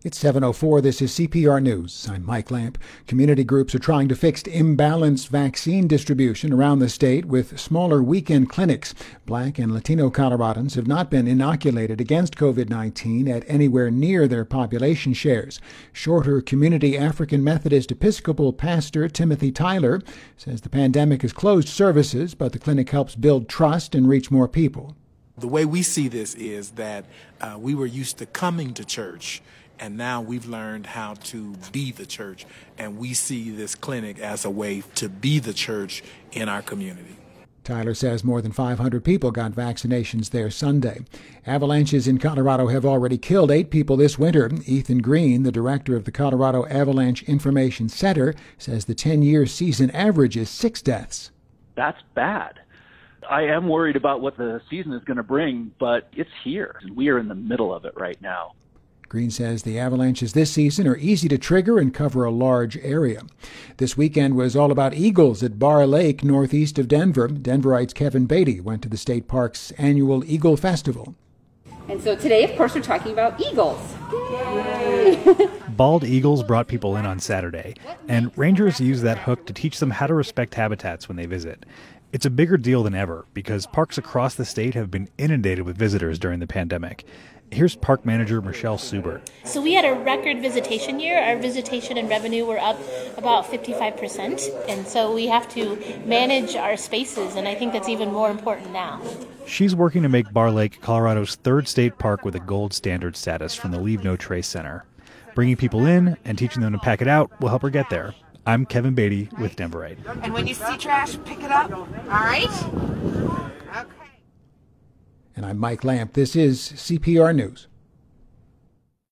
It's 7:04. This is CPR News. I'm Mike Lamp. Community groups are trying to fix imbalanced vaccine distribution around the state with smaller weekend clinics. Black and Latino Coloradans have not been inoculated against COVID-19 at anywhere near their population shares. Shorter Community African Methodist Episcopal pastor Timothy Tyler says the pandemic has closed services, but the clinic helps build trust and reach more people. The way we see this is that we were used to coming to church, and now we've learned how to be the church, and we see this clinic as a way to be the church in our community. Tyler says more than 500 people got vaccinations there Sunday. Avalanches in Colorado have already killed 8 people this winter. Ethan Green, the director of the Colorado Avalanche Information Center, says the 10-year season average is 6 deaths. That's bad. I am worried about what the season is going to bring, but it's here. We are in the middle of it right now. Green says the avalanches this season are easy to trigger and cover a large area. This weekend was all about eagles at Barr Lake, northeast of Denver. Denverite's Kevin Beatty went to the state park's annual Eagle Festival. And so today, of course, we're talking about eagles. Yay! Bald eagles brought people in on Saturday, and rangers use that hook to teach them how to respect habitats when they visit. It's a bigger deal than ever because parks across the state have been inundated with visitors during the pandemic. Here's park manager Michelle Subert. So we had a record visitation year. Our visitation and revenue were up about 55%. And so we have to manage our spaces, and I think that's even more important now. She's working to make Barr Lake Colorado's 3rd state park with a gold standard status from the Leave No Trace Center. Bringing people in and teaching them to pack it out will help her get there. I'm Kevin Beatty with Denverite. And when you see trash, pick it up. All right? Okay. And I'm Mike Lamp. This is CPR News.